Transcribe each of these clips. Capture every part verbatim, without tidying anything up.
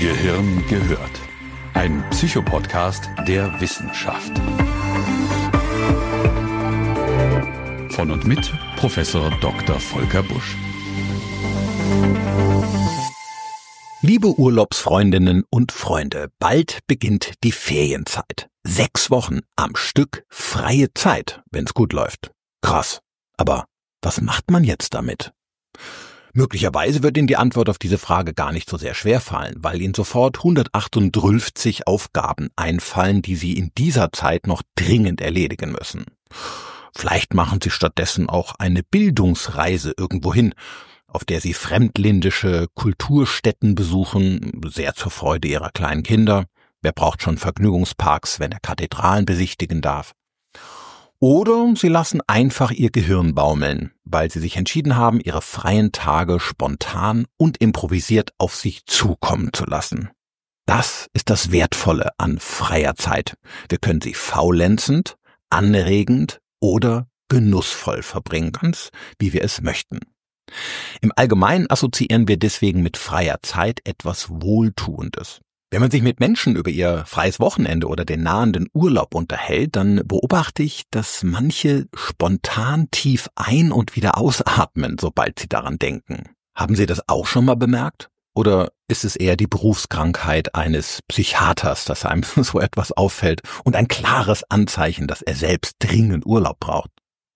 Gehirn gehört. Ein Psychopodcast der Wissenschaft. Von und mit Professor Doktor Volker Busch. Liebe Urlaubsfreundinnen und Freunde, bald beginnt die Ferienzeit. Sechs Wochen am Stück freie Zeit, wenn's gut läuft. Krass. Aber was macht man jetzt damit? Möglicherweise wird Ihnen die Antwort auf diese Frage gar nicht so sehr schwer fallen, weil Ihnen sofort hundertachtunddreißig Aufgaben einfallen, die Sie in dieser Zeit noch dringend erledigen müssen. Vielleicht machen Sie stattdessen auch eine Bildungsreise irgendwohin, auf der Sie fremdländische Kulturstätten besuchen, sehr zur Freude Ihrer kleinen Kinder. Wer braucht schon Vergnügungsparks, wenn er Kathedralen besichtigen darf? Oder Sie lassen einfach Ihr Gehirn baumeln, weil Sie sich entschieden haben, Ihre freien Tage spontan und improvisiert auf sich zukommen zu lassen. Das ist das Wertvolle an freier Zeit. Wir können sie faulenzend, anregend oder genussvoll verbringen, ganz wie wir es möchten. Im Allgemeinen assoziieren wir deswegen mit freier Zeit etwas Wohltuendes. Wenn man sich mit Menschen über ihr freies Wochenende oder den nahenden Urlaub unterhält, dann beobachte ich, dass manche spontan tief ein- und wieder ausatmen, sobald sie daran denken. Haben Sie das auch schon mal bemerkt? Oder ist es eher die Berufskrankheit eines Psychiaters, dass einem so etwas auffällt und ein klares Anzeichen, dass er selbst dringend Urlaub braucht?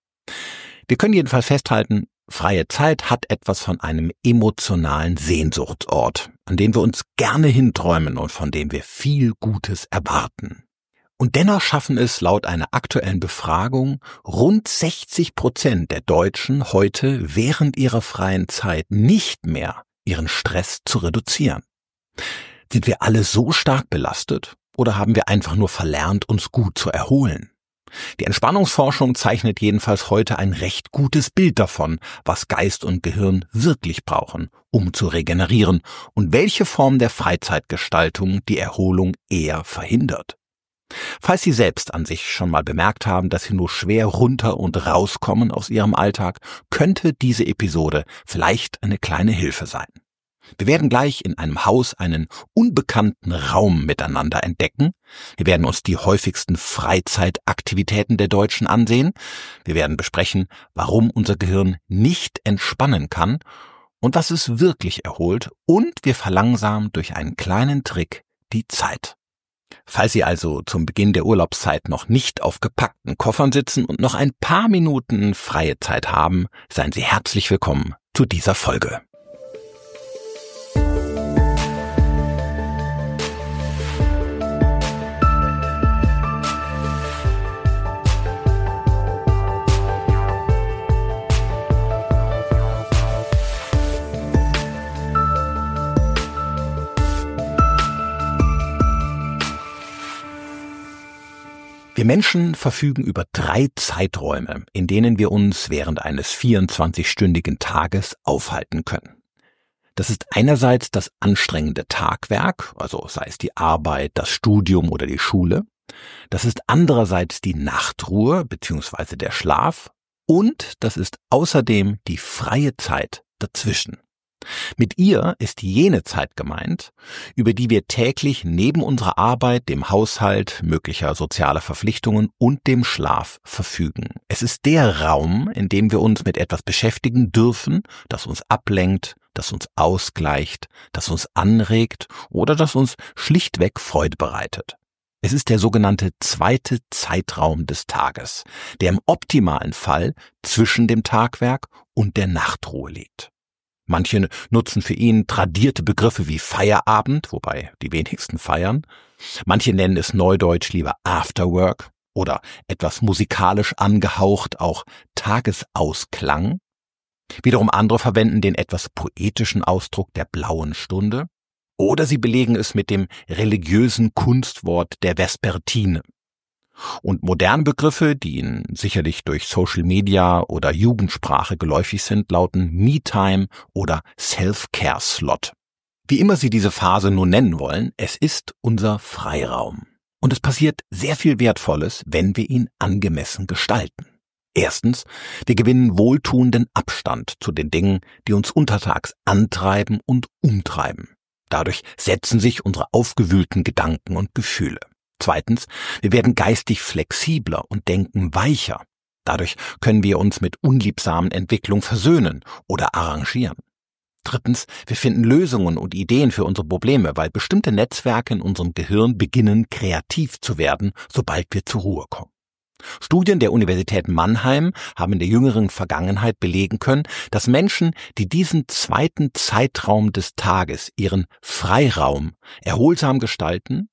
Wir können jedenfalls festhalten, freie Zeit hat etwas von einem emotionalen Sehnsuchtsort, an den wir uns gerne hinträumen und von dem wir viel Gutes erwarten. Und dennoch schaffen es laut einer aktuellen Befragung rund sechzig Prozent der Deutschen heute während ihrer freien Zeit nicht mehr, ihren Stress zu reduzieren. Sind wir alle so stark belastet oder haben wir einfach nur verlernt, uns gut zu erholen? Die Entspannungsforschung zeichnet jedenfalls heute ein recht gutes Bild davon, was Geist und Gehirn wirklich brauchen, um zu regenerieren und welche Form der Freizeitgestaltung die Erholung eher verhindert. Falls Sie selbst an sich schon mal bemerkt haben, dass Sie nur schwer runter und rauskommen aus Ihrem Alltag, könnte diese Episode vielleicht eine kleine Hilfe sein. Wir werden gleich in einem Haus einen unbekannten Raum miteinander entdecken. Wir werden uns die häufigsten Freizeitaktivitäten der Deutschen ansehen. Wir werden besprechen, warum unser Gehirn nicht entspannen kann und was es wirklich erholt. Und wir verlangsamen durch einen kleinen Trick die Zeit. Falls Sie also zum Beginn der Urlaubszeit noch nicht auf gepackten Koffern sitzen und noch ein paar Minuten freie Zeit haben, seien Sie herzlich willkommen zu dieser Folge. Wir Menschen verfügen über drei Zeiträume, in denen wir uns während eines vierundzwanzigstündigen Tages aufhalten können. Das ist einerseits das anstrengende Tagwerk, also sei es die Arbeit, das Studium oder die Schule. Das ist andererseits die Nachtruhe bzw. der Schlaf. Und das ist außerdem die freie Zeit dazwischen. Mit ihr ist jene Zeit gemeint, über die wir täglich neben unserer Arbeit, dem Haushalt, möglicher sozialer Verpflichtungen und dem Schlaf verfügen. Es ist der Raum, in dem wir uns mit etwas beschäftigen dürfen, das uns ablenkt, das uns ausgleicht, das uns anregt oder das uns schlichtweg Freude bereitet. Es ist der sogenannte zweite Zeitraum des Tages, der im optimalen Fall zwischen dem Tagwerk und der Nachtruhe liegt. Manche nutzen für ihn tradierte Begriffe wie Feierabend, wobei die wenigsten feiern. Manche nennen es neudeutsch lieber Afterwork oder etwas musikalisch angehaucht auch Tagesausklang. Wiederum andere verwenden den etwas poetischen Ausdruck der blauen Stunde. Oder sie belegen es mit dem religiösen Kunstwort der Vespertine. Und moderne Begriffe, die Ihnen sicherlich durch Social Media oder Jugendsprache geläufig sind, lauten Me-Time oder Self-Care-Slot. Wie immer Sie diese Phase nun nennen wollen, es ist unser Freiraum. Und es passiert sehr viel Wertvolles, wenn wir ihn angemessen gestalten. Erstens, wir gewinnen wohltuenden Abstand zu den Dingen, die uns untertags antreiben und umtreiben. Dadurch setzen sich unsere aufgewühlten Gedanken und Gefühle. Zweitens, wir werden geistig flexibler und denken weicher. Dadurch können wir uns mit unliebsamen Entwicklungen versöhnen oder arrangieren. Drittens, wir finden Lösungen und Ideen für unsere Probleme, weil bestimmte Netzwerke in unserem Gehirn beginnen, kreativ zu werden, sobald wir zur Ruhe kommen. Studien der Universität Mannheim haben in der jüngeren Vergangenheit belegen können, dass Menschen, die diesen zweiten Zeitraum des Tages, ihren Freiraum, erholsam gestalten,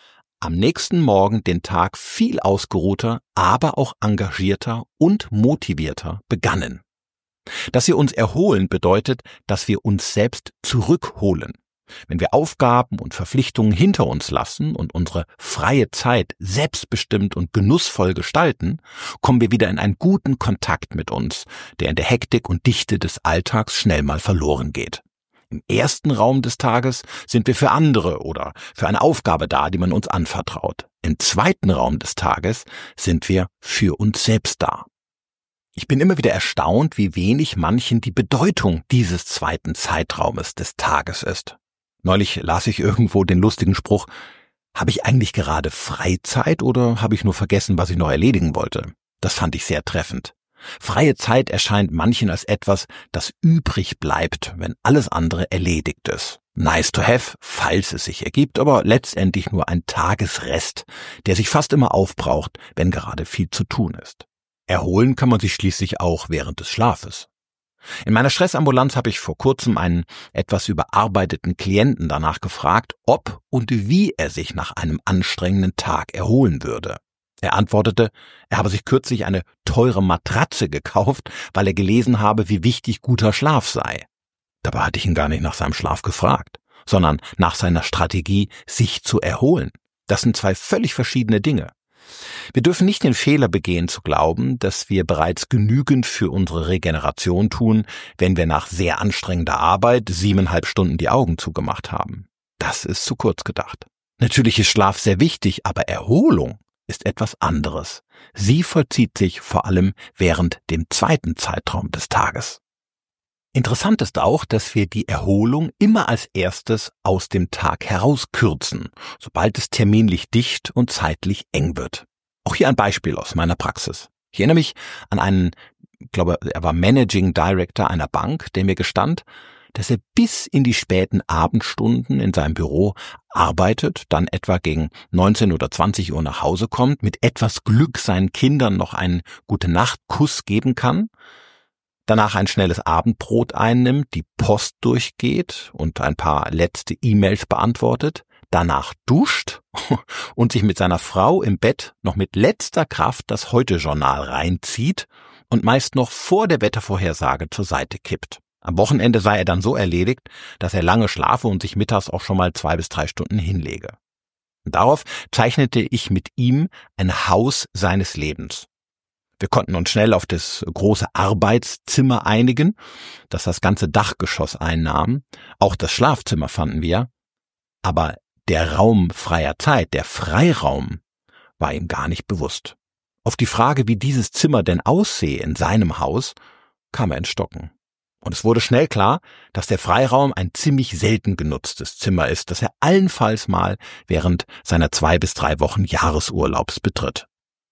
am nächsten Morgen den Tag viel ausgeruhter, aber auch engagierter und motivierter begannen. Dass wir uns erholen bedeutet, dass wir uns selbst zurückholen. Wenn wir Aufgaben und Verpflichtungen hinter uns lassen und unsere freie Zeit selbstbestimmt und genussvoll gestalten, kommen wir wieder in einen guten Kontakt mit uns, der in der Hektik und Dichte des Alltags schnell mal verloren geht. Im ersten Raum des Tages sind wir für andere oder für eine Aufgabe da, die man uns anvertraut. Im zweiten Raum des Tages sind wir für uns selbst da. Ich bin immer wieder erstaunt, wie wenig manchen die Bedeutung dieses zweiten Zeitraumes des Tages ist. Neulich las ich irgendwo den lustigen Spruch, habe ich eigentlich gerade Freizeit oder habe ich nur vergessen, was ich noch erledigen wollte? Das fand ich sehr treffend. Freie Zeit erscheint manchen als etwas, das übrig bleibt, wenn alles andere erledigt ist. Nice to have, falls es sich ergibt, aber letztendlich nur ein Tagesrest, der sich fast immer aufbraucht, wenn gerade viel zu tun ist. Erholen kann man sich schließlich auch während des Schlafes. In meiner Stressambulanz habe ich vor kurzem einen etwas überarbeiteten Klienten danach gefragt, ob und wie er sich nach einem anstrengenden Tag erholen würde. Er antwortete, er habe sich kürzlich eine teure Matratze gekauft, weil er gelesen habe, wie wichtig guter Schlaf sei. Dabei hatte ich ihn gar nicht nach seinem Schlaf gefragt, sondern nach seiner Strategie, sich zu erholen. Das sind zwei völlig verschiedene Dinge. Wir dürfen nicht den Fehler begehen zu glauben, dass wir bereits genügend für unsere Regeneration tun, wenn wir nach sehr anstrengender Arbeit siebeneinhalb Stunden die Augen zugemacht haben. Das ist zu kurz gedacht. Natürlich ist Schlaf sehr wichtig, aber Erholung ist etwas anderes. Sie vollzieht sich vor allem während dem zweiten Zeitraum des Tages. Interessant ist auch, dass wir die Erholung immer als erstes aus dem Tag herauskürzen, sobald es terminlich dicht und zeitlich eng wird. Auch hier ein Beispiel aus meiner Praxis. Ich erinnere mich an einen, ich glaube, er war Managing Director einer Bank, der mir gestand, dass er bis in die späten Abendstunden in seinem Büro arbeitet, dann etwa gegen neunzehn oder zwanzig Uhr nach Hause kommt, mit etwas Glück seinen Kindern noch einen Gute-Nacht-Kuss geben kann, danach ein schnelles Abendbrot einnimmt, die Post durchgeht und ein paar letzte E-Mails beantwortet, danach duscht und sich mit seiner Frau im Bett noch mit letzter Kraft das Heute-Journal reinzieht und meist noch vor der Wettervorhersage zur Seite kippt. Am Wochenende sei er dann so erledigt, dass er lange schlafe und sich mittags auch schon mal zwei bis drei Stunden hinlege. Und darauf zeichnete ich mit ihm ein Haus seines Lebens. Wir konnten uns schnell auf das große Arbeitszimmer einigen, das das ganze Dachgeschoss einnahm. Auch das Schlafzimmer fanden wir. Aber der Raum freier Zeit, der Freiraum, war ihm gar nicht bewusst. Auf die Frage, wie dieses Zimmer denn aussehe in seinem Haus, kam er ins Stocken. Und es wurde schnell klar, dass der Freiraum ein ziemlich selten genutztes Zimmer ist, das er allenfalls mal während seiner zwei bis drei Wochen Jahresurlaubs betritt.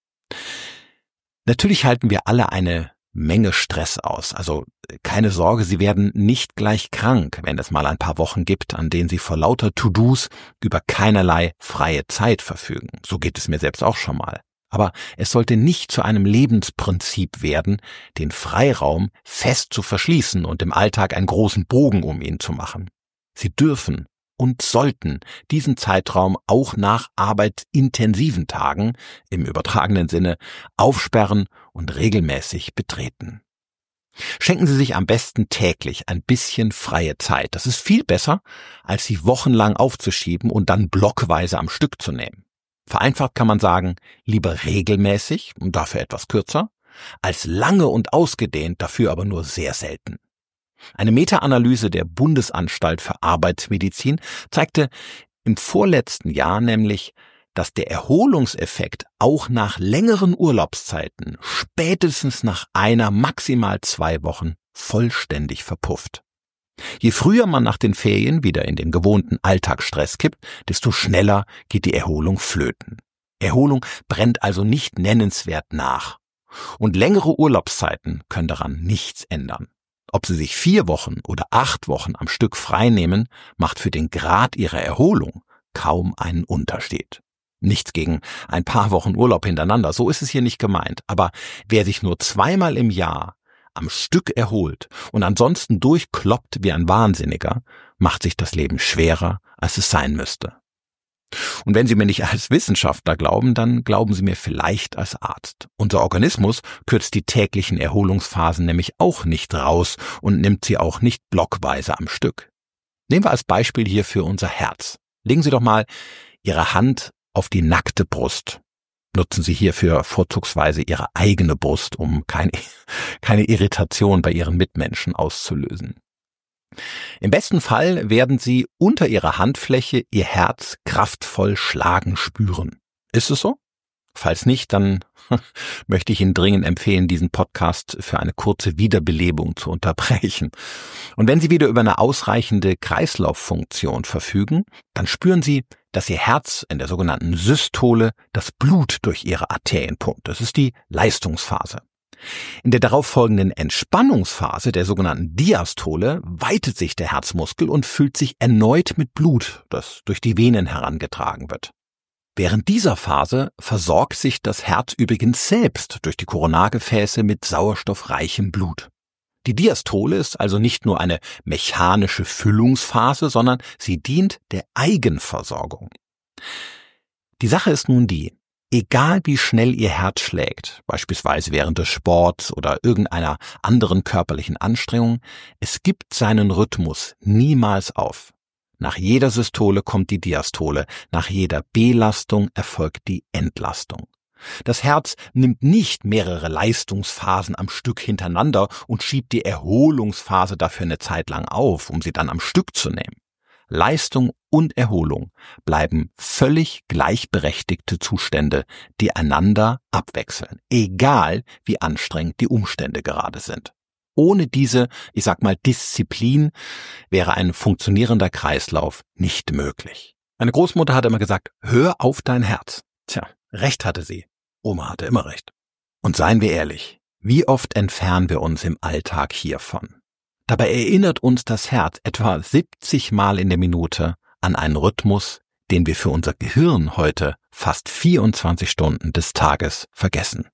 Natürlich halten wir alle eine Menge Stress aus. Also keine Sorge, Sie werden nicht gleich krank, wenn es mal ein paar Wochen gibt, an denen Sie vor lauter To-Dos über keinerlei freie Zeit verfügen. So geht es mir selbst auch schon mal. Aber es sollte nicht zu einem Lebensprinzip werden, den Freiraum fest zu verschließen und im Alltag einen großen Bogen um ihn zu machen. Sie dürfen und sollten diesen Zeitraum auch nach arbeitsintensiven Tagen, im übertragenen Sinne, aufsperren und regelmäßig betreten. Schenken Sie sich am besten täglich ein bisschen freie Zeit. Das ist viel besser, als sie wochenlang aufzuschieben und dann blockweise am Stück zu nehmen. Vereinfacht kann man sagen, lieber regelmäßig und dafür etwas kürzer, als lange und ausgedehnt, dafür aber nur sehr selten. Eine Meta-Analyse der Bundesanstalt für Arbeitsmedizin zeigte im vorletzten Jahr nämlich, dass der Erholungseffekt auch nach längeren Urlaubszeiten spätestens nach einer, maximal zwei Wochen vollständig verpufft. Je früher man nach den Ferien wieder in den gewohnten Alltagsstress kippt, desto schneller geht die Erholung flöten. Erholung brennt also nicht nennenswert nach. Und längere Urlaubszeiten können daran nichts ändern. Ob Sie sich vier Wochen oder acht Wochen am Stück frei nehmen, macht für den Grad Ihrer Erholung kaum einen Unterschied. Nichts gegen ein paar Wochen Urlaub hintereinander, so ist es hier nicht gemeint. Aber wer sich nur zweimal im Jahr am Stück erholt und ansonsten durchkloppt wie ein Wahnsinniger, macht sich das Leben schwerer, als es sein müsste. Und wenn Sie mir nicht als Wissenschaftler glauben, dann glauben Sie mir vielleicht als Arzt. Unser Organismus kürzt die täglichen Erholungsphasen nämlich auch nicht raus und nimmt sie auch nicht blockweise am Stück. Nehmen wir als Beispiel hierfür unser Herz. Legen Sie doch mal Ihre Hand auf die nackte Brust. Nutzen Sie hierfür vorzugsweise Ihre eigene Brust, um keine, keine Irritation bei Ihren Mitmenschen auszulösen. Im besten Fall werden Sie unter Ihrer Handfläche Ihr Herz kraftvoll schlagen spüren. Ist es so? Falls nicht, dann möchte ich Ihnen dringend empfehlen, diesen Podcast für eine kurze Wiederbelebung zu unterbrechen. Und wenn Sie wieder über eine ausreichende Kreislauffunktion verfügen, dann spüren Sie, dass Ihr Herz in der sogenannten Systole das Blut durch Ihre Arterien pumpt. Das ist die Leistungsphase. In der darauffolgenden Entspannungsphase, der sogenannten Diastole, weitet sich der Herzmuskel und füllt sich erneut mit Blut, das durch die Venen herangetragen wird. Während dieser Phase versorgt sich das Herz übrigens selbst durch die Koronargefäße mit sauerstoffreichem Blut. Die Diastole ist also nicht nur eine mechanische Füllungsphase, sondern sie dient der Eigenversorgung. Die Sache ist nun die: Egal wie schnell Ihr Herz schlägt, beispielsweise während des Sports oder irgendeiner anderen körperlichen Anstrengung, es gibt seinen Rhythmus niemals auf. Nach jeder Systole kommt die Diastole, nach jeder Belastung erfolgt die Entlastung. Das Herz nimmt nicht mehrere Leistungsphasen am Stück hintereinander und schiebt die Erholungsphase dafür eine Zeit lang auf, um sie dann am Stück zu nehmen. Leistung und Erholung bleiben völlig gleichberechtigte Zustände, die einander abwechseln, egal wie anstrengend die Umstände gerade sind. Ohne diese, ich sag mal, Disziplin wäre ein funktionierender Kreislauf nicht möglich. Meine Großmutter hat immer gesagt, hör auf dein Herz. Tja, recht hatte sie. Oma hatte immer recht. Und seien wir ehrlich, wie oft entfernen wir uns im Alltag hiervon? Dabei erinnert uns das Herz etwa siebzig Mal in der Minute an einen Rhythmus, den wir für unser Gehirn heute fast vierundzwanzig Stunden des Tages vergessen.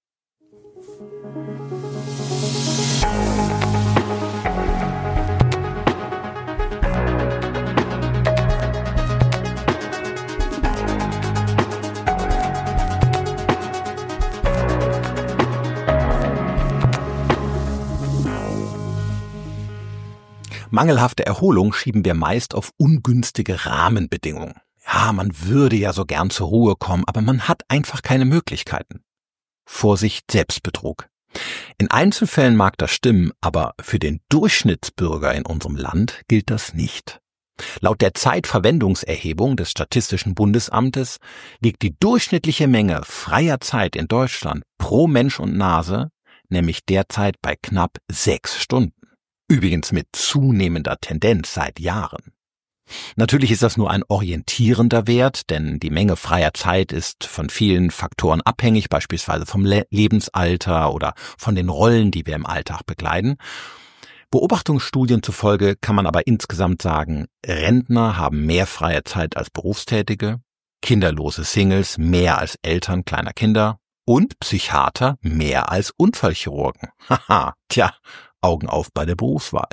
Mangelhafte Erholung schieben wir meist auf ungünstige Rahmenbedingungen. Ja, man würde ja so gern zur Ruhe kommen, aber man hat einfach keine Möglichkeiten. Vorsicht, Selbstbetrug. In Einzelfällen mag das stimmen, aber für den Durchschnittsbürger in unserem Land gilt das nicht. Laut der Zeitverwendungserhebung des Statistischen Bundesamtes liegt die durchschnittliche Menge freier Zeit in Deutschland pro Mensch und Nase nämlich derzeit bei knapp sechs Stunden. Übrigens mit zunehmender Tendenz seit Jahren. Natürlich ist das nur ein orientierender Wert, denn die Menge freier Zeit ist von vielen Faktoren abhängig, beispielsweise vom Le- Lebensalter oder von den Rollen, die wir im Alltag bekleiden. Beobachtungsstudien zufolge kann man aber insgesamt sagen, Rentner haben mehr freie Zeit als Berufstätige, kinderlose Singles mehr als Eltern kleiner Kinder und Psychiater mehr als Unfallchirurgen. Haha, tja, Augen auf bei der Berufswahl.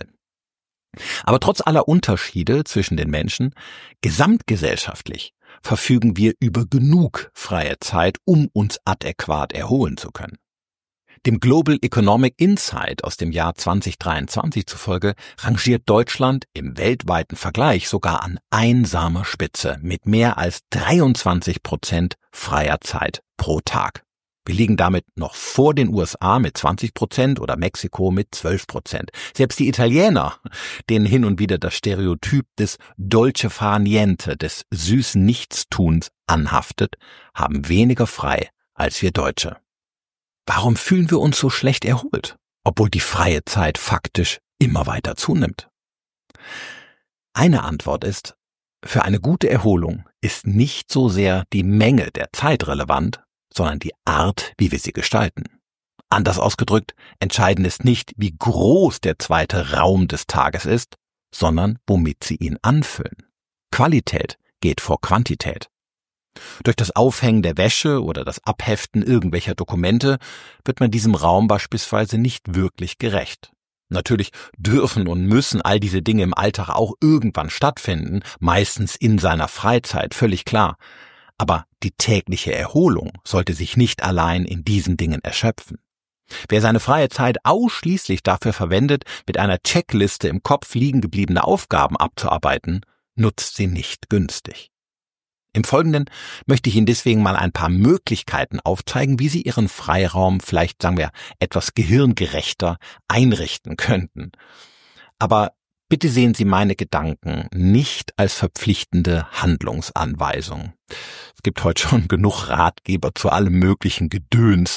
Aber trotz aller Unterschiede zwischen den Menschen, gesamtgesellschaftlich verfügen wir über genug freie Zeit, um uns adäquat erholen zu können. Dem Global Economic Insight aus dem Jahr zwanzig dreiundzwanzig zufolge rangiert Deutschland im weltweiten Vergleich sogar an einsamer Spitze mit mehr als dreiundzwanzig Prozent freier Zeit pro Tag. Wir liegen damit noch vor den U S A mit zwanzig Prozent oder Mexiko mit zwölf Prozent. Selbst die Italiener, denen hin und wieder das Stereotyp des Dolce far niente, des süßen Nichtstuns anhaftet, haben weniger frei als wir Deutsche. Warum fühlen wir uns so schlecht erholt, obwohl die freie Zeit faktisch immer weiter zunimmt? Eine Antwort ist, für eine gute Erholung ist nicht so sehr die Menge der Zeit relevant, sondern die Art, wie wir sie gestalten. Anders ausgedrückt, entscheidend ist nicht, wie groß der zweite Raum des Tages ist, sondern womit Sie ihn anfüllen. Qualität geht vor Quantität. Durch das Aufhängen der Wäsche oder das Abheften irgendwelcher Dokumente wird man diesem Raum beispielsweise nicht wirklich gerecht. Natürlich dürfen und müssen all diese Dinge im Alltag auch irgendwann stattfinden, meistens in seiner Freizeit, völlig klar. Aber die tägliche Erholung sollte sich nicht allein in diesen Dingen erschöpfen. Wer seine freie Zeit ausschließlich dafür verwendet, mit einer Checkliste im Kopf liegen gebliebene Aufgaben abzuarbeiten, nutzt sie nicht günstig. Im Folgenden möchte ich Ihnen deswegen mal ein paar Möglichkeiten aufzeigen, wie Sie Ihren Freiraum vielleicht, sagen wir, etwas gehirngerechter einrichten könnten. Aber bitte sehen Sie meine Gedanken nicht als verpflichtende Handlungsanweisung. Es gibt heute schon genug Ratgeber zu allem möglichen Gedöns.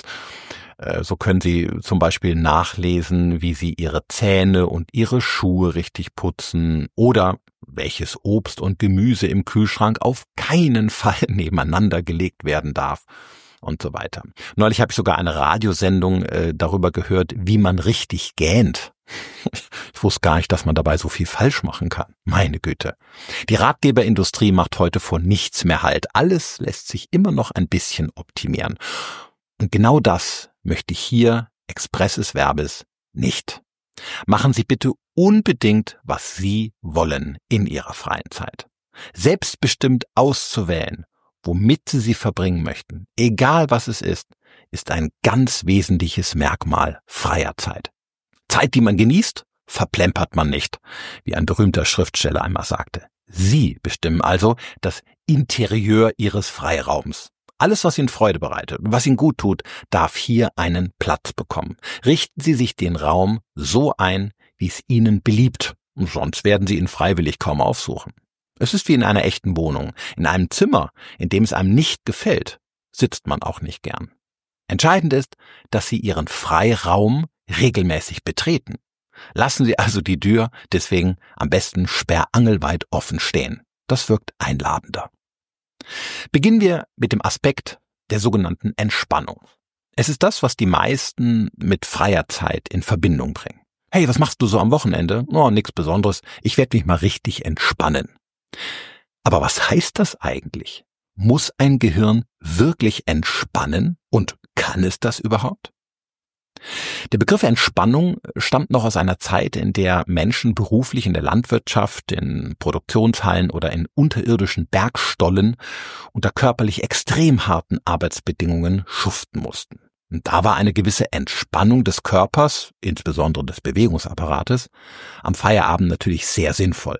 So können Sie zum Beispiel nachlesen, wie Sie Ihre Zähne und Ihre Schuhe richtig putzen oder welches Obst und Gemüse im Kühlschrank auf keinen Fall nebeneinander gelegt werden darf und so weiter. Neulich habe ich sogar eine Radiosendung äh, darüber gehört, wie man richtig gähnt. Ich wusste gar nicht, dass man dabei so viel falsch machen kann. Meine Güte. Die Ratgeberindustrie macht heute vor nichts mehr Halt. Alles lässt sich immer noch ein bisschen optimieren. Und genau das möchte ich hier expresses verbis nicht. Machen Sie bitte unbedingt, was Sie wollen in Ihrer freien Zeit. Selbstbestimmt auszuwählen, womit Sie sie verbringen möchten, egal was es ist, ist ein ganz wesentliches Merkmal freier Zeit. Zeit, die man genießt, verplempert man nicht, wie ein berühmter Schriftsteller einmal sagte. Sie bestimmen also das Interieur Ihres Freiraums. Alles, was Ihnen Freude bereitet und was Ihnen gut tut, darf hier einen Platz bekommen. Richten Sie sich den Raum so ein, wie es Ihnen beliebt. Sonst werden Sie ihn freiwillig kaum aufsuchen. Es ist wie in einer echten Wohnung. In einem Zimmer, in dem es einem nicht gefällt, sitzt man auch nicht gern. Entscheidend ist, dass Sie Ihren Freiraum regelmäßig betreten. Lassen Sie also die Tür deswegen am besten sperrangelweit offen stehen. Das wirkt einladender. Beginnen wir mit dem Aspekt der sogenannten Entspannung. Es ist das, was die meisten mit freier Zeit in Verbindung bringen. Hey, was machst du so am Wochenende? Oh, nichts Besonderes. Ich werde mich mal richtig entspannen. Aber was heißt das eigentlich? Muss ein Gehirn wirklich entspannen? Und kann es das überhaupt? Der Begriff Entspannung stammt noch aus einer Zeit, in der Menschen beruflich in der Landwirtschaft, in Produktionshallen oder in unterirdischen Bergstollen unter körperlich extrem harten Arbeitsbedingungen schuften mussten. Und da war eine gewisse Entspannung des Körpers, insbesondere des Bewegungsapparates, am Feierabend natürlich sehr sinnvoll.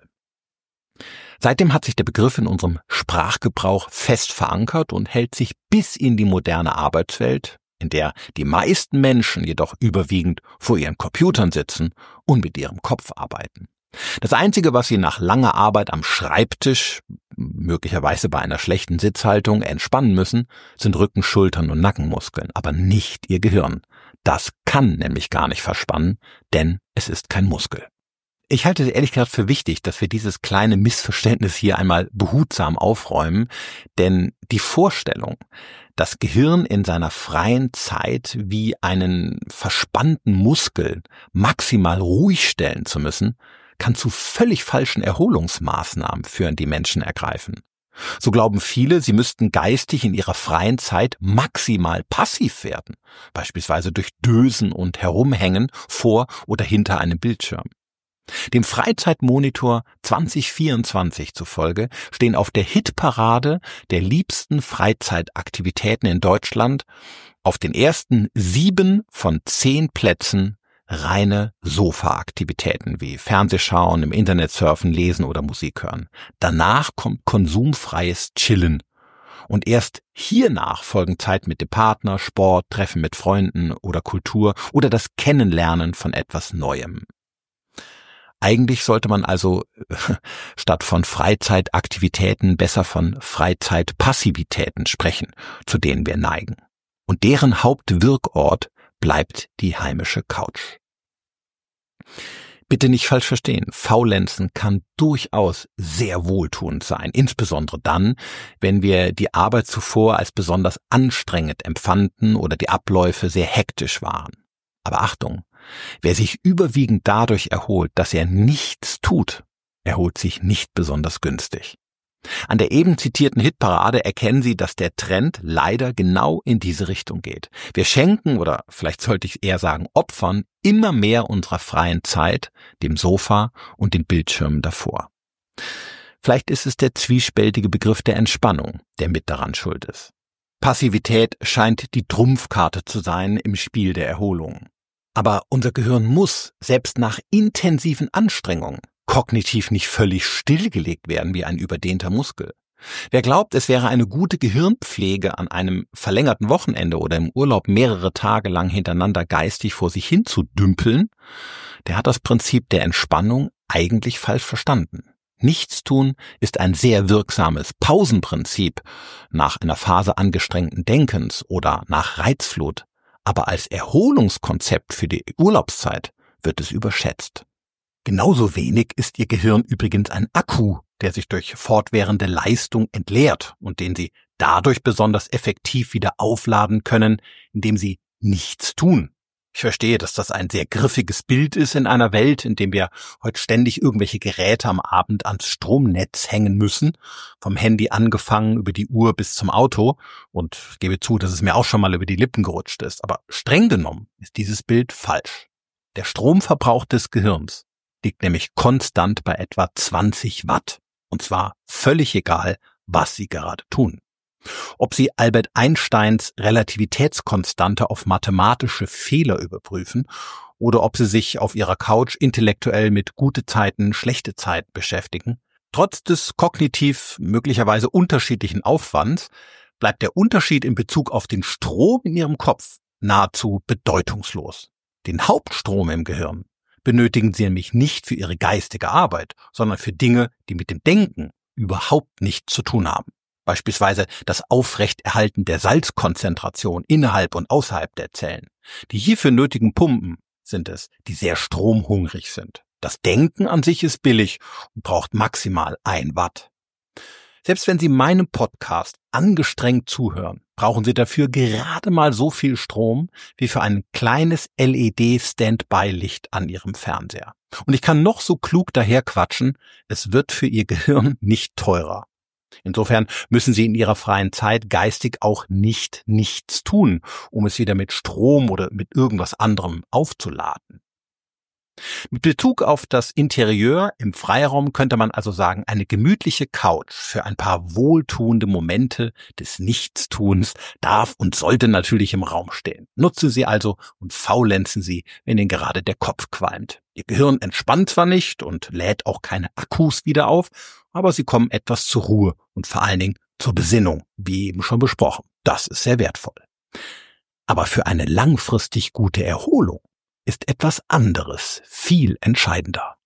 Seitdem hat sich der Begriff in unserem Sprachgebrauch fest verankert und hält sich bis in die moderne Arbeitswelt, in der die meisten Menschen jedoch überwiegend vor ihren Computern sitzen und mit ihrem Kopf arbeiten. Das Einzige, was sie nach langer Arbeit am Schreibtisch, möglicherweise bei einer schlechten Sitzhaltung, entspannen müssen, sind Rücken, Schultern und Nackenmuskeln, aber nicht ihr Gehirn. Das kann nämlich gar nicht verspannen, denn es ist kein Muskel. Ich halte es ehrlich gesagt für wichtig, dass wir dieses kleine Missverständnis hier einmal behutsam aufräumen, denn die Vorstellung, das Gehirn in seiner freien Zeit wie einen verspannten Muskel maximal ruhig stellen zu müssen, kann zu völlig falschen Erholungsmaßnahmen führen, die Menschen ergreifen. So glauben viele, sie müssten geistig in ihrer freien Zeit maximal passiv werden, beispielsweise durch Dösen und Herumhängen vor oder hinter einem Bildschirm. Dem Freizeitmonitor zwanzig vierundzwanzig zufolge stehen auf der Hitparade der liebsten Freizeitaktivitäten in Deutschland auf den ersten sieben von zehn Plätzen reine Sofaaktivitäten wie Fernsehschauen, im Internet surfen, lesen oder Musik hören. Danach kommt konsumfreies Chillen. Und erst hiernach folgen Zeit mit dem Partner, Sport, Treffen mit Freunden oder Kultur oder das Kennenlernen von etwas Neuem. Eigentlich sollte man also statt von Freizeitaktivitäten besser von Freizeitpassivitäten sprechen, zu denen wir neigen. Und deren Hauptwirkort bleibt die heimische Couch. Bitte nicht falsch verstehen, Faulenzen kann durchaus sehr wohltuend sein, insbesondere dann, wenn wir die Arbeit zuvor als besonders anstrengend empfanden oder die Abläufe sehr hektisch waren. Aber Achtung, wer sich überwiegend dadurch erholt, dass er nichts tut, erholt sich nicht besonders günstig. An der eben zitierten Hitparade erkennen Sie, dass der Trend leider genau in diese Richtung geht. Wir schenken, oder vielleicht sollte ich eher sagen opfern, immer mehr unserer freien Zeit dem Sofa und den Bildschirmen davor. Vielleicht ist es der zwiespältige Begriff der Entspannung, der mit daran schuld ist. Passivität scheint die Trumpfkarte zu sein im Spiel der Erholung. Aber unser Gehirn muss, selbst nach intensiven Anstrengungen, kognitiv nicht völlig stillgelegt werden wie ein überdehnter Muskel. Wer glaubt, es wäre eine gute Gehirnpflege, an einem verlängerten Wochenende oder im Urlaub mehrere Tage lang hintereinander geistig vor sich hin zu dümpeln, der hat das Prinzip der Entspannung eigentlich falsch verstanden. Nichtstun ist ein sehr wirksames Pausenprinzip nach einer Phase angestrengten Denkens oder nach Reizflut, aber als Erholungskonzept für die Urlaubszeit wird es überschätzt. Genauso wenig ist Ihr Gehirn übrigens ein Akku, der sich durch fortwährende Leistung entleert und den Sie dadurch besonders effektiv wieder aufladen können, indem Sie nichts tun. Ich verstehe, dass das ein sehr griffiges Bild ist in einer Welt, in dem wir heute ständig irgendwelche Geräte am Abend ans Stromnetz hängen müssen, vom Handy angefangen über die Uhr bis zum Auto, und ich gebe zu, dass es mir auch schon mal über die Lippen gerutscht ist. Aber streng genommen ist dieses Bild falsch. Der Stromverbrauch des Gehirns liegt nämlich konstant bei etwa zwanzig Watt. Und zwar völlig egal, was Sie gerade tun. Ob Sie Albert Einsteins Relativitätskonstante auf mathematische Fehler überprüfen oder ob Sie sich auf Ihrer Couch intellektuell mit gute Zeiten, schlechte Zeiten beschäftigen, trotz des kognitiv möglicherweise unterschiedlichen Aufwands bleibt der Unterschied in Bezug auf den Strom in Ihrem Kopf nahezu bedeutungslos. Den Hauptstrom im Gehirn benötigen Sie nämlich nicht für Ihre geistige Arbeit, sondern für Dinge, die mit dem Denken überhaupt nichts zu tun haben. Beispielsweise das Aufrechterhalten der Salzkonzentration innerhalb und außerhalb der Zellen. Die hierfür nötigen Pumpen sind es, die sehr stromhungrig sind. Das Denken an sich ist billig und braucht maximal ein Watt. Selbst wenn Sie meinem Podcast angestrengt zuhören, brauchen Sie dafür gerade mal so viel Strom wie für ein kleines L E D-Standby-Licht an Ihrem Fernseher. Und ich kann noch so klug daherquatschen, es wird für Ihr Gehirn nicht teurer. Insofern müssen Sie in Ihrer freien Zeit geistig auch nicht nichts tun, um es wieder mit Strom oder mit irgendwas anderem aufzuladen. Mit Bezug auf das Interieur im Freiraum könnte man also sagen, eine gemütliche Couch für ein paar wohltuende Momente des Nichtstuns darf und sollte natürlich im Raum stehen. Nutzen Sie also und faulenzen Sie, wenn Ihnen gerade der Kopf qualmt. Ihr Gehirn entspannt zwar nicht und lädt auch keine Akkus wieder auf, aber Sie kommen etwas zur Ruhe und vor allen Dingen zur Besinnung, wie eben schon besprochen. Das ist sehr wertvoll. Aber für eine langfristig gute Erholung ist etwas anderes viel entscheidender.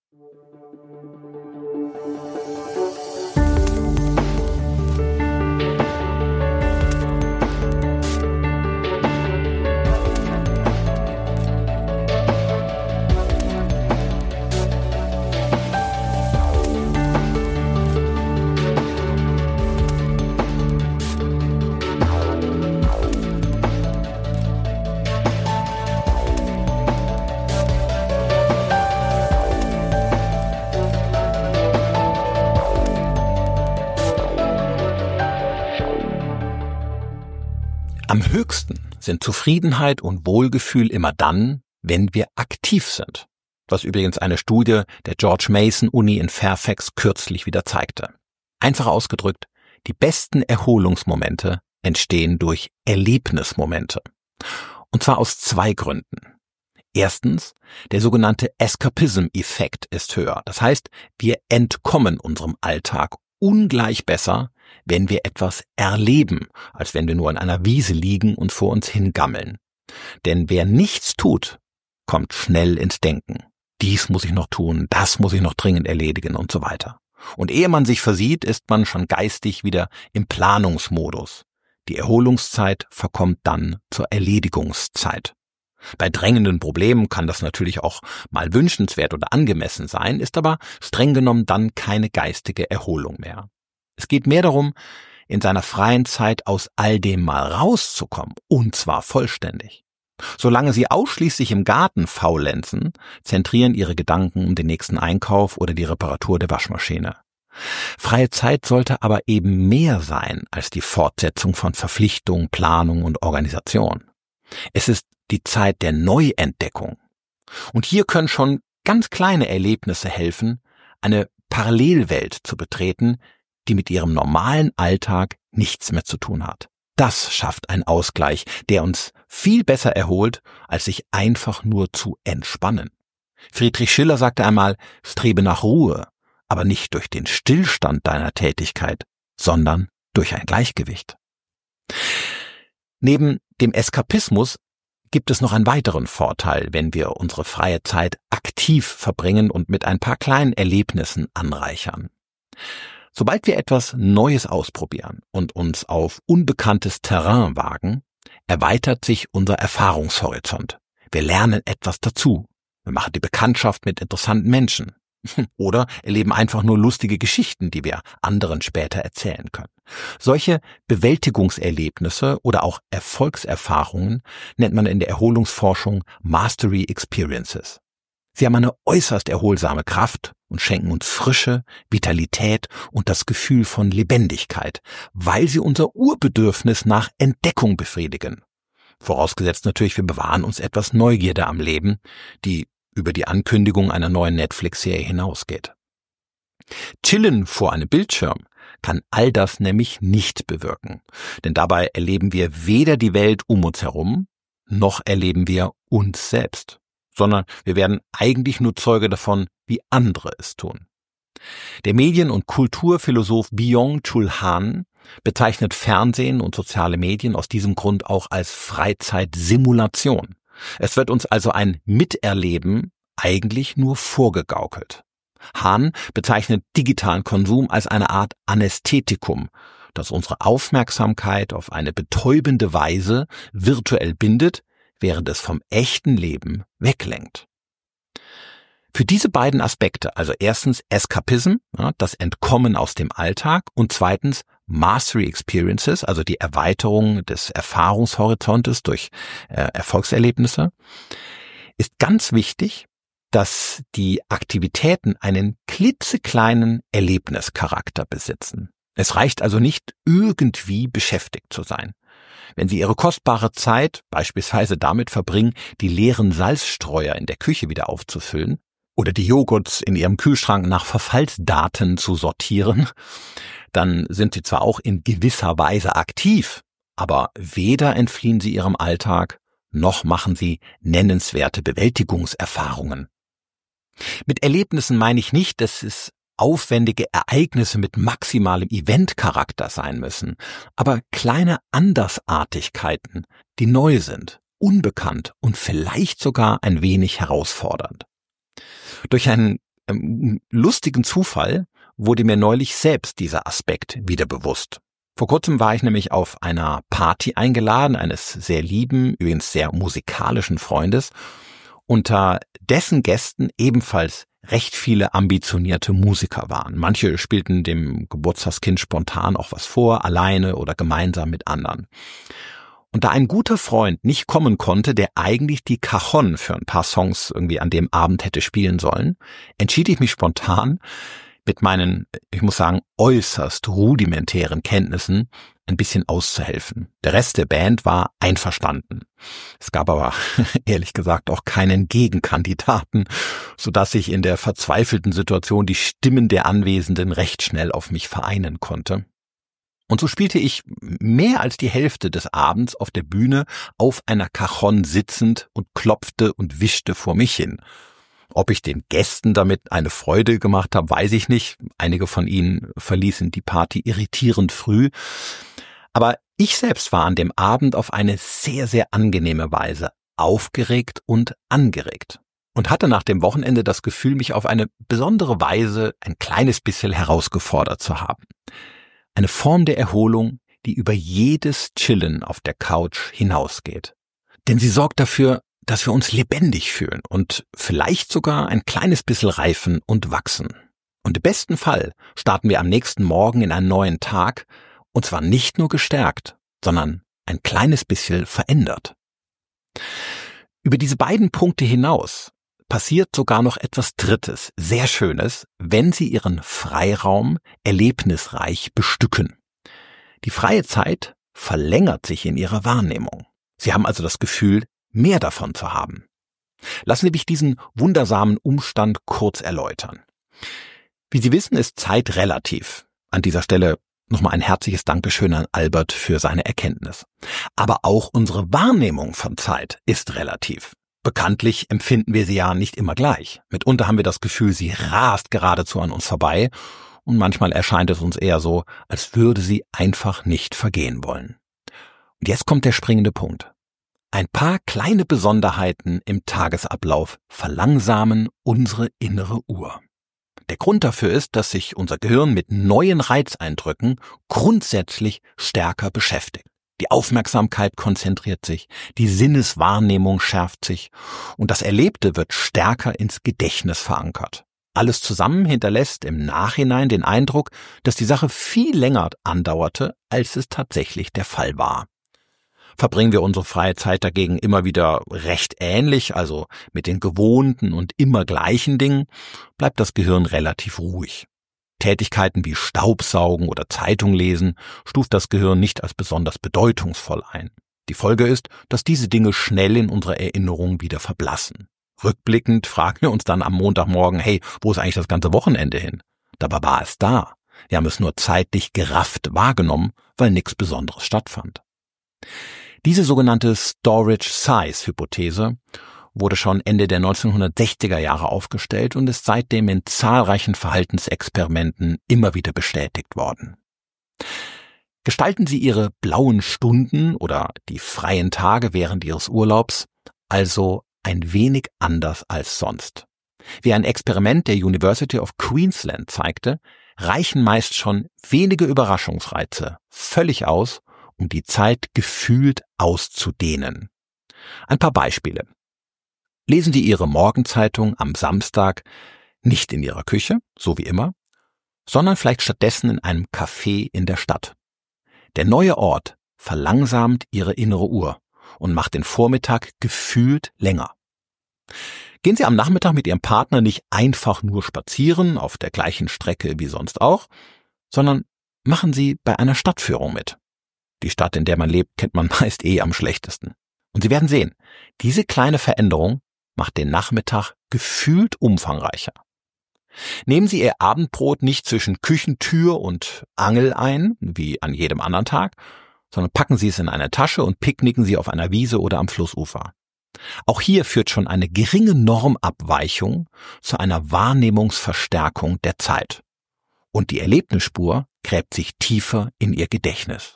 Am höchsten sind Zufriedenheit und Wohlgefühl immer dann, wenn wir aktiv sind. Was übrigens eine Studie der George Mason Uni in Fairfax kürzlich wieder zeigte. Einfach ausgedrückt, die besten Erholungsmomente entstehen durch Erlebnismomente. Und zwar aus zwei Gründen. Erstens, der sogenannte Escapism-Effekt ist höher. Das heißt, wir entkommen unserem Alltag ungleich besser, wenn wir etwas erleben, als wenn wir nur an einer Wiese liegen und vor uns hingammeln. Denn wer nichts tut, kommt schnell ins Denken. Dies muss ich noch tun, das muss ich noch dringend erledigen und so weiter. Und ehe man sich versieht, ist man schon geistig wieder im Planungsmodus. Die Erholungszeit verkommt dann zur Erledigungszeit. Bei drängenden Problemen kann das natürlich auch mal wünschenswert oder angemessen sein, ist aber streng genommen dann keine geistige Erholung mehr. Es geht mehr darum, in seiner freien Zeit aus all dem mal rauszukommen, und zwar vollständig. Solange Sie ausschließlich im Garten faulenzen, zentrieren Ihre Gedanken um den nächsten Einkauf oder die Reparatur der Waschmaschine. Freie Zeit sollte aber eben mehr sein als die Fortsetzung von Verpflichtung, Planung und Organisation. Es ist die Zeit der Neuentdeckung. Und hier können schon ganz kleine Erlebnisse helfen, eine Parallelwelt zu betreten, die mit ihrem normalen Alltag nichts mehr zu tun hat. Das schafft einen Ausgleich, der uns viel besser erholt, als sich einfach nur zu entspannen. Friedrich Schiller sagte einmal, strebe nach Ruhe, aber nicht durch den Stillstand deiner Tätigkeit, sondern durch ein Gleichgewicht. Neben dem Eskapismus gibt es noch einen weiteren Vorteil, wenn wir unsere freie Zeit aktiv verbringen und mit ein paar kleinen Erlebnissen anreichern. Sobald wir etwas Neues ausprobieren und uns auf unbekanntes Terrain wagen, erweitert sich unser Erfahrungshorizont. Wir lernen etwas dazu. Wir machen die Bekanntschaft mit interessanten Menschen. Oder erleben einfach nur lustige Geschichten, die wir anderen später erzählen können. Solche Bewältigungserlebnisse oder auch Erfolgserfahrungen nennt man in der Erholungsforschung Mastery Experiences. Sie haben eine äußerst erholsame Kraft und schenken uns Frische, Vitalität und das Gefühl von Lebendigkeit, weil sie unser Urbedürfnis nach Entdeckung befriedigen. Vorausgesetzt natürlich, wir bewahren uns etwas Neugierde am Leben, die über die Ankündigung einer neuen Netflix-Serie hinausgeht. Chillen vor einem Bildschirm kann all das nämlich nicht bewirken, denn dabei erleben wir weder die Welt um uns herum, noch erleben wir uns selbst, sondern wir werden eigentlich nur Zeuge davon, wie andere es tun. Der Medien- und Kulturphilosoph Byung-Chul Han bezeichnet Fernsehen und soziale Medien aus diesem Grund auch als Freizeitsimulation. Es wird uns also ein Miterleben eigentlich nur vorgegaukelt. Hahn bezeichnet digitalen Konsum als eine Art Anästhetikum, das unsere Aufmerksamkeit auf eine betäubende Weise virtuell bindet, während es vom echten Leben weglenkt. Für diese beiden Aspekte, also erstens Escapism, ja, das Entkommen aus dem Alltag, und zweitens Mastery Experiences, also die Erweiterung des Erfahrungshorizontes durch äh, Erfolgserlebnisse, ist ganz wichtig, dass die Aktivitäten einen klitzekleinen Erlebnischarakter besitzen. Es reicht also nicht, irgendwie beschäftigt zu sein. Wenn Sie Ihre kostbare Zeit beispielsweise damit verbringen, die leeren Salzstreuer in der Küche wieder aufzufüllen oder die Joghurts in Ihrem Kühlschrank nach Verfallsdaten zu sortieren, dann sind Sie zwar auch in gewisser Weise aktiv, aber weder entfliehen Sie Ihrem Alltag, noch machen Sie nennenswerte Bewältigungserfahrungen. Mit Erlebnissen meine ich nicht, dass es aufwendige Ereignisse mit maximalem Eventcharakter sein müssen, aber kleine Andersartigkeiten, die neu sind, unbekannt und vielleicht sogar ein wenig herausfordernd. Durch einen ähm, lustigen Zufall wurde mir neulich selbst dieser Aspekt wieder bewusst. Vor kurzem war ich nämlich auf einer Party eingeladen, eines sehr lieben, übrigens sehr musikalischen Freundes, unter dessen Gästen ebenfalls recht viele ambitionierte Musiker waren. Manche spielten dem Geburtstagskind spontan auch was vor, alleine oder gemeinsam mit anderen. Und da ein guter Freund nicht kommen konnte, der eigentlich die Cajon für ein paar Songs irgendwie an dem Abend hätte spielen sollen, entschied ich mich spontan, mit meinen, ich muss sagen, äußerst rudimentären Kenntnissen ein bisschen auszuhelfen. Der Rest der Band war einverstanden. Es gab aber ehrlich gesagt auch keinen Gegenkandidaten, sodass ich in der verzweifelten Situation die Stimmen der Anwesenden recht schnell auf mich vereinen konnte. Und so spielte ich mehr als die Hälfte des Abends auf der Bühne auf einer Cajon sitzend und klopfte und wischte vor mich hin. Ob ich den Gästen damit eine Freude gemacht habe, weiß ich nicht. Einige von ihnen verließen die Party irritierend früh. Aber ich selbst war an dem Abend auf eine sehr, sehr angenehme Weise aufgeregt und angeregt und hatte nach dem Wochenende das Gefühl, mich auf eine besondere Weise ein kleines bisschen herausgefordert zu haben. Eine Form der Erholung, die über jedes Chillen auf der Couch hinausgeht. Denn sie sorgt dafür, dass wir uns lebendig fühlen und vielleicht sogar ein kleines bisschen reifen und wachsen. Und im besten Fall starten wir am nächsten Morgen in einen neuen Tag, und zwar nicht nur gestärkt, sondern ein kleines bisschen verändert. Über diese beiden Punkte hinaus passiert sogar noch etwas Drittes, sehr Schönes, wenn Sie Ihren Freiraum erlebnisreich bestücken. Die freie Zeit verlängert sich in Ihrer Wahrnehmung. Sie haben also das Gefühl, mehr davon zu haben. Lassen Sie mich diesen wundersamen Umstand kurz erläutern. Wie Sie wissen, ist Zeit relativ. An dieser Stelle nochmal ein herzliches Dankeschön an Albert für seine Erkenntnis. Aber auch unsere Wahrnehmung von Zeit ist relativ. Bekanntlich empfinden wir sie ja nicht immer gleich. Mitunter haben wir das Gefühl, sie rast geradezu an uns vorbei und manchmal erscheint es uns eher so, als würde sie einfach nicht vergehen wollen. Und jetzt kommt der springende Punkt. Ein paar kleine Besonderheiten im Tagesablauf verlangsamen unsere innere Uhr. Der Grund dafür ist, dass sich unser Gehirn mit neuen Reizeindrücken grundsätzlich stärker beschäftigt. Die Aufmerksamkeit konzentriert sich, die Sinneswahrnehmung schärft sich und das Erlebte wird stärker ins Gedächtnis verankert. Alles zusammen hinterlässt im Nachhinein den Eindruck, dass die Sache viel länger andauerte, als es tatsächlich der Fall war. Verbringen wir unsere freie Zeit dagegen immer wieder recht ähnlich, also mit den gewohnten und immer gleichen Dingen, bleibt das Gehirn relativ ruhig. Tätigkeiten wie Staubsaugen oder Zeitung lesen stuft das Gehirn nicht als besonders bedeutungsvoll ein. Die Folge ist, dass diese Dinge schnell in unserer Erinnerung wieder verblassen. Rückblickend fragen wir uns dann am Montagmorgen, hey, wo ist eigentlich das ganze Wochenende hin? Dabei war es da. Wir haben es nur zeitlich gerafft wahrgenommen, weil nichts Besonderes stattfand. Diese sogenannte Storage-Size-Hypothese wurde schon Ende der neunzehnhundertsechziger Jahre aufgestellt und ist seitdem in zahlreichen Verhaltensexperimenten immer wieder bestätigt worden. Gestalten Sie Ihre blauen Stunden oder die freien Tage während Ihres Urlaubs also ein wenig anders als sonst. Wie ein Experiment der University of Queensland zeigte, reichen meist schon wenige Überraschungsreize völlig aus, um die Zeit gefühlt auszudehnen. Ein paar Beispiele. Lesen Sie Ihre Morgenzeitung am Samstag nicht in Ihrer Küche, so wie immer, sondern vielleicht stattdessen in einem Café in der Stadt. Der neue Ort verlangsamt Ihre innere Uhr und macht den Vormittag gefühlt länger. Gehen Sie am Nachmittag mit Ihrem Partner nicht einfach nur spazieren auf der gleichen Strecke wie sonst auch, sondern machen Sie bei einer Stadtführung mit. Die Stadt, in der man lebt, kennt man meist eh am schlechtesten. Und Sie werden sehen, diese kleine Veränderung macht den Nachmittag gefühlt umfangreicher. Nehmen Sie Ihr Abendbrot nicht zwischen Küchentür und Angel ein, wie an jedem anderen Tag, sondern packen Sie es in eine Tasche und picknicken Sie auf einer Wiese oder am Flussufer. Auch hier führt schon eine geringe Normabweichung zu einer Wahrnehmungsverstärkung der Zeit. Und die Erlebnisspur gräbt sich tiefer in Ihr Gedächtnis.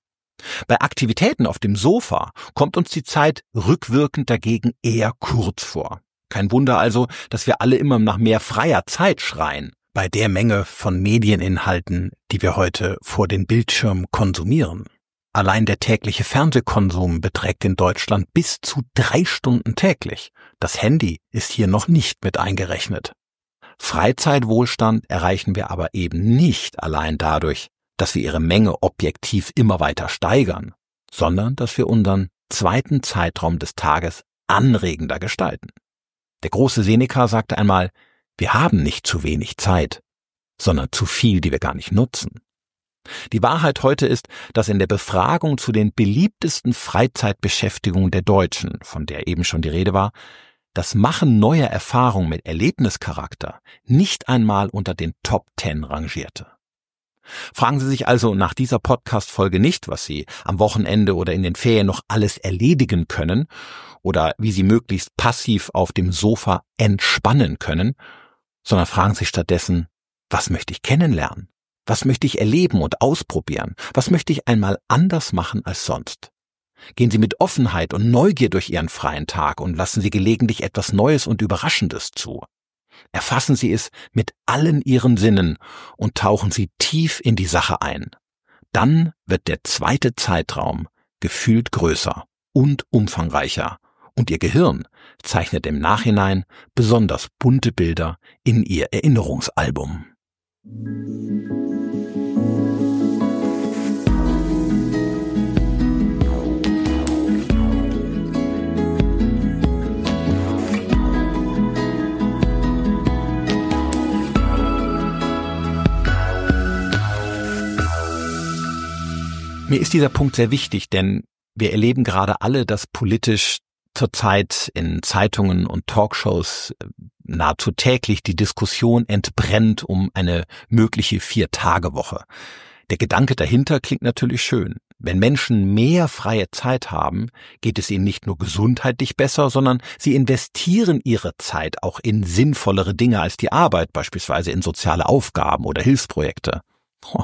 Bei Aktivitäten auf dem Sofa kommt uns die Zeit rückwirkend dagegen eher kurz vor. Kein Wunder also, dass wir alle immer nach mehr freier Zeit schreien, bei der Menge von Medieninhalten, die wir heute vor den Bildschirmen konsumieren. Allein der tägliche Fernsehkonsum beträgt in Deutschland bis zu drei Stunden täglich. Das Handy ist hier noch nicht mit eingerechnet. Freizeitwohlstand erreichen wir aber eben nicht allein dadurch, dass wir ihre Menge objektiv immer weiter steigern, sondern dass wir unseren zweiten Zeitraum des Tages anregender gestalten. Der große Seneca sagte einmal, wir haben nicht zu wenig Zeit, sondern zu viel, die wir gar nicht nutzen. Die Wahrheit heute ist, dass in der Befragung zu den beliebtesten Freizeitbeschäftigungen der Deutschen, von der eben schon die Rede war, das Machen neuer Erfahrungen mit Erlebnischarakter nicht einmal unter den Top Ten rangierte. Fragen Sie sich also nach dieser Podcast-Folge nicht, was Sie am Wochenende oder in den Ferien noch alles erledigen können oder wie Sie möglichst passiv auf dem Sofa entspannen können, sondern fragen Sie stattdessen, was möchte ich kennenlernen? Was möchte ich erleben und ausprobieren? Was möchte ich einmal anders machen als sonst? Gehen Sie mit Offenheit und Neugier durch Ihren freien Tag und lassen Sie gelegentlich etwas Neues und Überraschendes zu. Erfassen Sie es mit allen Ihren Sinnen und tauchen Sie tief in die Sache ein. Dann wird der zweite Zeitraum gefühlt größer und umfangreicher Und ihr Gehirn zeichnet im Nachhinein besonders bunte Bilder in ihr Erinnerungsalbum. Mir ist dieser Punkt sehr wichtig, denn wir erleben gerade alle, dass politisch zurzeit in Zeitungen und Talkshows nahezu täglich die Diskussion entbrennt um eine mögliche Vier-Tage-Woche. Der Gedanke dahinter klingt natürlich schön. Wenn Menschen mehr freie Zeit haben, geht es ihnen nicht nur gesundheitlich besser, sondern sie investieren ihre Zeit auch in sinnvollere Dinge als die Arbeit, beispielsweise in soziale Aufgaben oder Hilfsprojekte. Oh.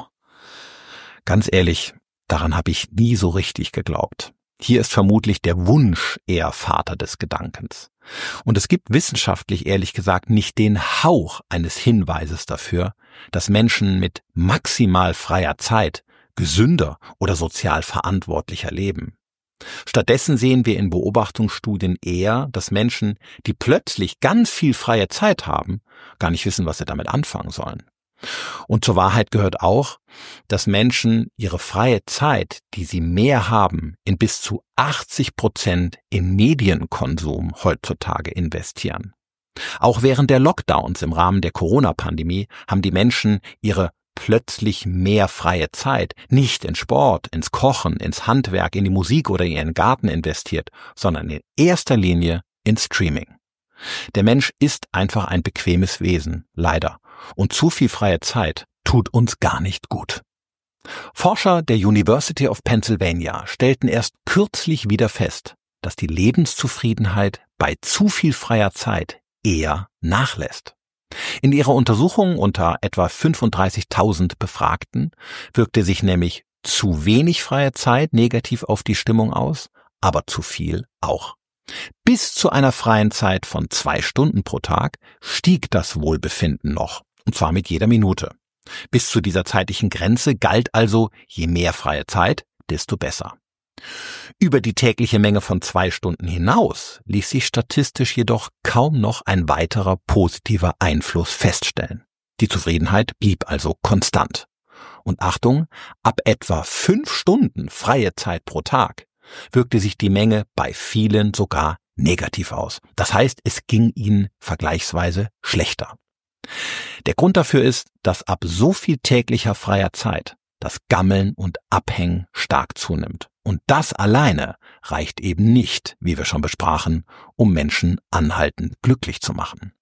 Ganz ehrlich, daran habe ich nie so richtig geglaubt. Hier ist vermutlich der Wunsch eher Vater des Gedankens. Und es gibt wissenschaftlich ehrlich gesagt nicht den Hauch eines Hinweises dafür, dass Menschen mit maximal freier Zeit gesünder oder sozial verantwortlicher leben. Stattdessen sehen wir in Beobachtungsstudien eher, dass Menschen, die plötzlich ganz viel freie Zeit haben, gar nicht wissen, was sie damit anfangen sollen. Und zur Wahrheit gehört auch, dass Menschen ihre freie Zeit, die sie mehr haben, in bis zu achtzig Prozent in Medienkonsum heutzutage investieren. Auch während der Lockdowns im Rahmen der Corona-Pandemie haben die Menschen ihre plötzlich mehr freie Zeit nicht in Sport, ins Kochen, ins Handwerk, in die Musik oder in ihren Garten investiert, sondern in erster Linie in Streaming. Der Mensch ist einfach ein bequemes Wesen, leider. Und zu viel freie Zeit tut uns gar nicht gut. Forscher der University of Pennsylvania stellten erst kürzlich wieder fest, dass die Lebenszufriedenheit bei zu viel freier Zeit eher nachlässt. In ihrer Untersuchung unter etwa fünfunddreißigtausend Befragten wirkte sich nämlich zu wenig freie Zeit negativ auf die Stimmung aus, aber zu viel auch. Bis zu einer freien Zeit von zwei Stunden pro Tag stieg das Wohlbefinden noch, und zwar mit jeder Minute. Bis zu dieser zeitlichen Grenze galt also, je mehr freie Zeit, desto besser. Über die tägliche Menge von zwei Stunden hinaus ließ sich statistisch jedoch kaum noch ein weiterer positiver Einfluss feststellen. Die Zufriedenheit blieb also konstant. Und Achtung, ab etwa fünf Stunden freie Zeit pro Tag wirkte sich die Menge bei vielen sogar negativ aus. Das heißt, es ging ihnen vergleichsweise schlechter. Der Grund dafür ist, dass ab so viel täglicher freier Zeit das Gammeln und Abhängen stark zunimmt. Und das alleine reicht eben nicht, wie wir schon besprachen, um Menschen anhaltend glücklich zu machen.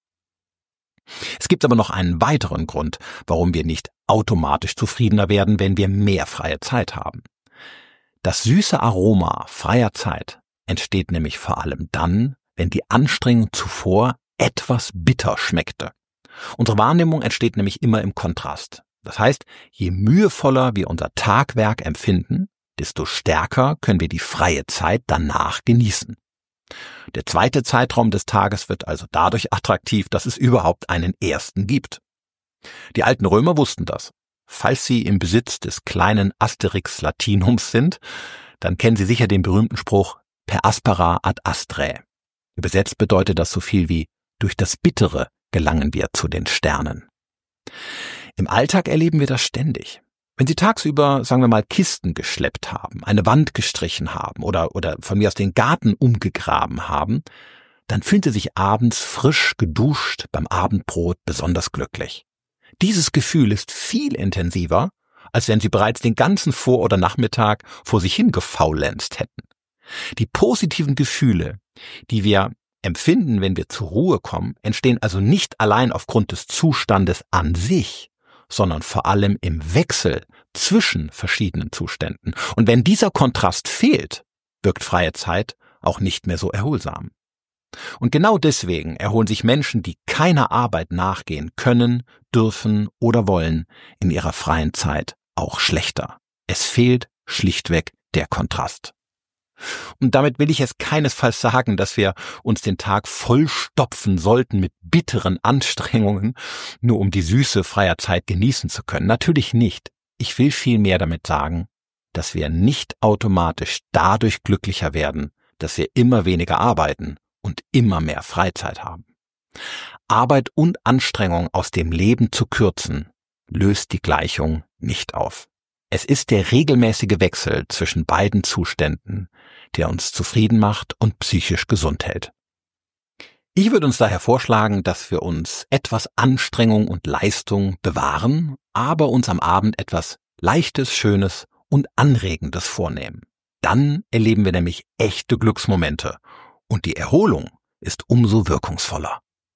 Es gibt aber noch einen weiteren Grund, warum wir nicht automatisch zufriedener werden, wenn wir mehr freie Zeit haben. Das süße Aroma freier Zeit entsteht nämlich vor allem dann, wenn die Anstrengung zuvor etwas bitter schmeckte. Unsere Wahrnehmung entsteht nämlich immer im Kontrast. Das heißt, je mühevoller wir unser Tagwerk empfinden, desto stärker können wir die freie Zeit danach genießen. Der zweite Zeitraum des Tages wird also dadurch attraktiv, dass es überhaupt einen ersten gibt. Die alten Römer wussten das. Falls Sie im Besitz des kleinen Asterix Latinums sind, dann kennen Sie sicher den berühmten Spruch per aspera ad astra. Übersetzt bedeutet das so viel wie durch das Bittere gelangen wir zu den Sternen. Im Alltag erleben wir das ständig. Wenn Sie tagsüber, sagen wir mal, Kisten geschleppt haben, eine Wand gestrichen haben oder, oder von mir aus den Garten umgegraben haben, dann fühlen Sie sich abends frisch geduscht beim Abendbrot besonders glücklich. Dieses Gefühl ist viel intensiver, als wenn Sie bereits den ganzen Vor- oder Nachmittag vor sich hingefaulenzt hätten. Die positiven Gefühle, die wir empfinden, wenn wir zur Ruhe kommen, entstehen also nicht allein aufgrund des Zustandes an sich, sondern vor allem im Wechsel zwischen verschiedenen Zuständen. Und wenn dieser Kontrast fehlt, wirkt freie Zeit auch nicht mehr so erholsam. Und genau deswegen erholen sich Menschen, die keiner Arbeit nachgehen können, dürfen oder wollen, in ihrer freien Zeit auch schlechter. Es fehlt schlichtweg der Kontrast. Und damit will ich es keinesfalls sagen, dass wir uns den Tag vollstopfen sollten mit bitteren Anstrengungen, nur um die Süße freier Zeit genießen zu können. Natürlich nicht. Ich will vielmehr damit sagen, dass wir nicht automatisch dadurch glücklicher werden, dass wir immer weniger arbeiten und immer mehr Freizeit haben. Arbeit und Anstrengung aus dem Leben zu kürzen, löst die Gleichung nicht auf. Es ist der regelmäßige Wechsel zwischen beiden Zuständen, der uns zufrieden macht und psychisch gesund hält. Ich würde uns daher vorschlagen, dass wir uns etwas Anstrengung und Leistung bewahren, aber uns am Abend etwas Leichtes, Schönes und Anregendes vornehmen. Dann erleben wir nämlich echte Glücksmomente und die Erholung ist umso wirkungsvoller.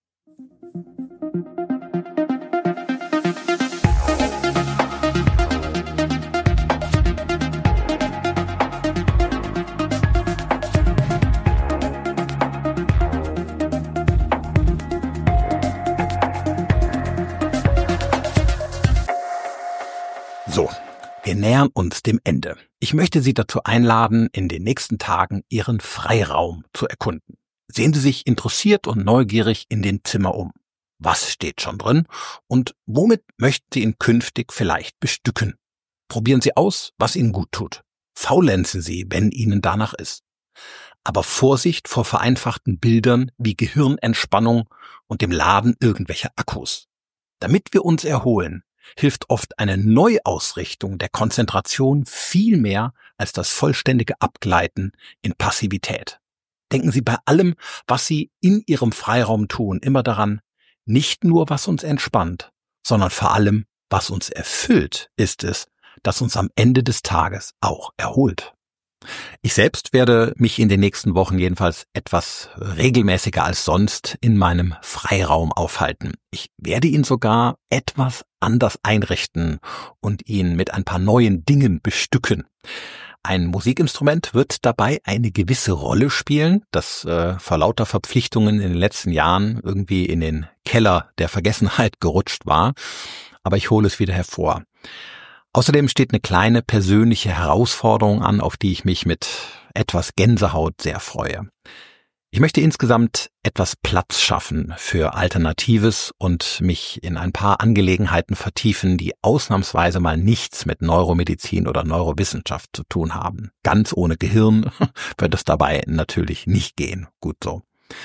So, wir nähern uns dem Ende. Ich möchte Sie dazu einladen, in den nächsten Tagen Ihren Freiraum zu erkunden. Sehen Sie sich interessiert und neugierig in dem Zimmer um. Was steht schon drin und womit möchten Sie ihn künftig vielleicht bestücken? Probieren Sie aus, was Ihnen gut tut. Faulenzen Sie, wenn Ihnen danach ist. Aber Vorsicht vor vereinfachten Bildern wie Gehirnentspannung und dem Laden irgendwelcher Akkus. Damit wir uns erholen, hilft oft eine Neuausrichtung der Konzentration viel mehr als das vollständige Abgleiten in Passivität. Denken Sie bei allem, was Sie in Ihrem Freiraum tun, immer daran, nicht nur was uns entspannt, sondern vor allem, was uns erfüllt, ist es, das uns am Ende des Tages auch erholt. Ich selbst werde mich in den nächsten Wochen jedenfalls etwas regelmäßiger als sonst in meinem Freiraum aufhalten. Ich werde ihn sogar etwas anders einrichten und ihn mit ein paar neuen Dingen bestücken. Ein Musikinstrument wird dabei eine gewisse Rolle spielen, das äh, vor lauter Verpflichtungen in den letzten Jahren irgendwie in den Keller der Vergessenheit gerutscht war, aber ich hole es wieder hervor. Außerdem steht eine kleine persönliche Herausforderung an, auf die ich mich mit etwas Gänsehaut sehr freue. Ich möchte insgesamt etwas Platz schaffen für Alternatives und mich in ein paar Angelegenheiten vertiefen, die ausnahmsweise mal nichts mit Neuromedizin oder Neurowissenschaft zu tun haben. Ganz ohne Gehirn wird es dabei natürlich nicht gehen. Gut so.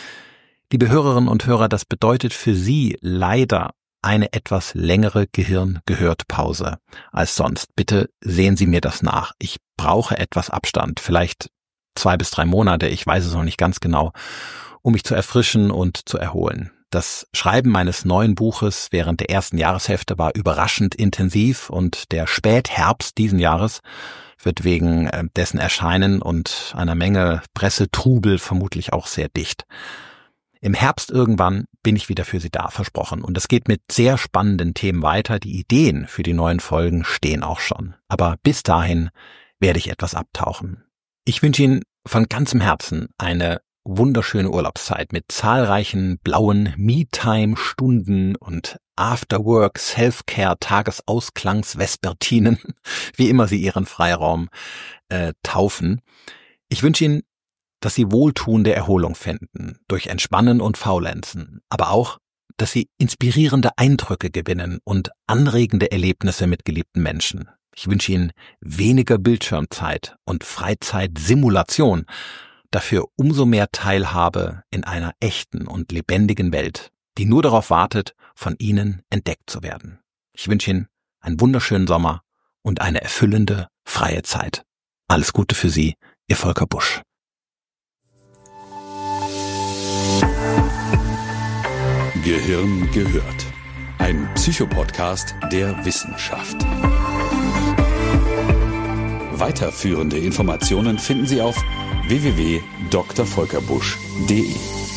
Liebe Hörerinnen und Hörer, das bedeutet für Sie leider eine etwas längere Gehirn-Gehört-Pause als sonst. Bitte sehen Sie mir das nach. Ich brauche etwas Abstand, vielleicht zwei bis drei Monate, ich weiß es noch nicht ganz genau, um mich zu erfrischen und zu erholen. Das Schreiben meines neuen Buches während der ersten Jahreshälfte war überraschend intensiv und der Spätherbst diesen Jahres wird wegen dessen Erscheinen und einer Menge Pressetrubel vermutlich auch sehr dicht. Im Herbst irgendwann bin ich wieder für Sie da, versprochen. Und es geht mit sehr spannenden Themen weiter. Die Ideen für die neuen Folgen stehen auch schon. Aber bis dahin werde ich etwas abtauchen. Ich wünsche Ihnen von ganzem Herzen eine wunderschöne Urlaubszeit mit zahlreichen blauen Me-Time-Stunden und Afterwork, Self-Care, Tagesausklangsvespertinen, wie immer Sie Ihren Freiraum äh, taufen. Ich wünsche Ihnen, dass Sie wohltuende Erholung finden durch Entspannen und Faulenzen, aber auch, dass Sie inspirierende Eindrücke gewinnen und anregende Erlebnisse mit geliebten Menschen. Ich wünsche Ihnen weniger Bildschirmzeit und Freizeitsimulation, dafür umso mehr Teilhabe in einer echten und lebendigen Welt, die nur darauf wartet, von Ihnen entdeckt zu werden. Ich wünsche Ihnen einen wunderschönen Sommer und eine erfüllende, freie Zeit. Alles Gute für Sie, Ihr Volker Busch. Gehirn gehört. Ein Psychopodcast der Wissenschaft. Weiterführende Informationen finden Sie auf w w w punkt d r volker busch punkt d e.